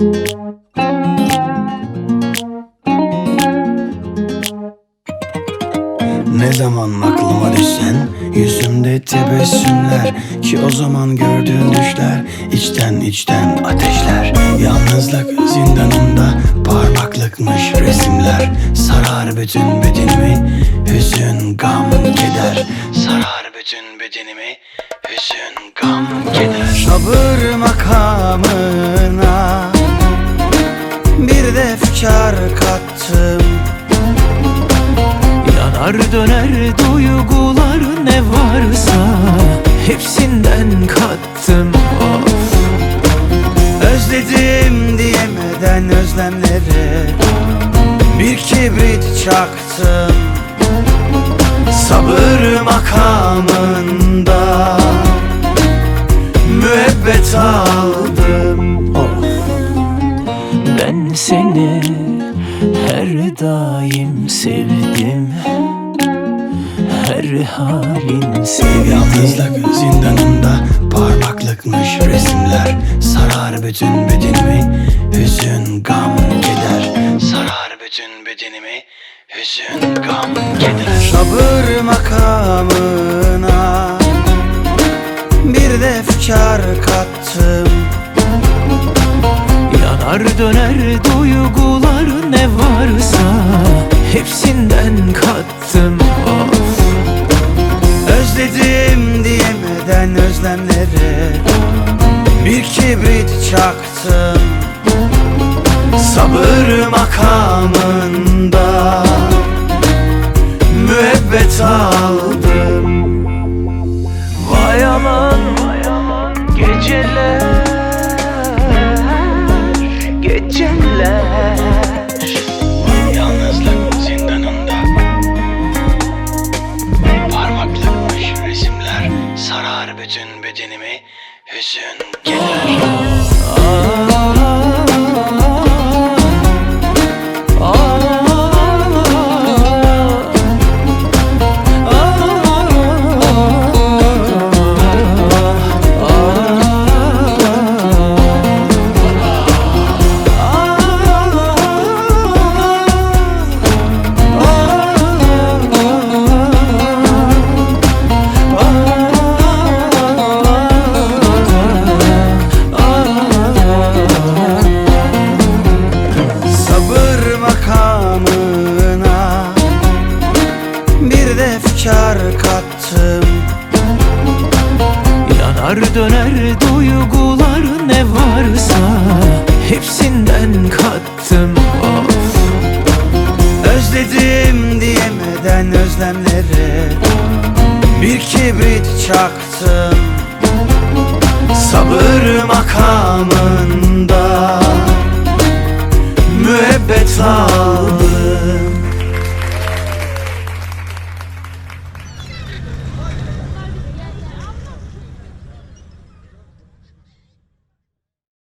Ne zaman aklıma düşsen yüzümde tebessümler, ki o zaman gördüğün düşler içten içten ateşler. Yalnızlık zindanında parmaklıkmış resimler, sarar bütün bedenimi hüzün gam keder. Sarar bütün bedenimi hüzün gam keder. Sabır makamına bir de efkar kattım. Yanar döner duygular ne varsa hepsinden kattım. Of. Özledim diyemeden özlemleri bir kibrit çaktım. Sabır makamında müebbet aldım. Of. Ben seni her daim sevdim, her halin sevdim. Yalnızlık zindanında parmaklıkmış resimler, sarar bütün bedenimi hüzün gam keder. Sarar bütün bedenimi hüzün gam keder. Sabır makamına bir de efkar kattım. Yanar döner duygular ne varsa hepsinden kattım. Of. Özledim diyemeden özlemleri bir kibrit çaktım. Sabır makamında müebbet aldım. Vay aman geceler, geceler. Yalnızlık zindanında parmaklıkmış resimler, sarar bütün bedenimi hüzün keder. Efkar kattım. Yanar döner duygular ne varsa hepsinden kattım. Of. Özledim diyemeden özlemleri bir kibrit çaktım. Sabır makamında müebbet aldım.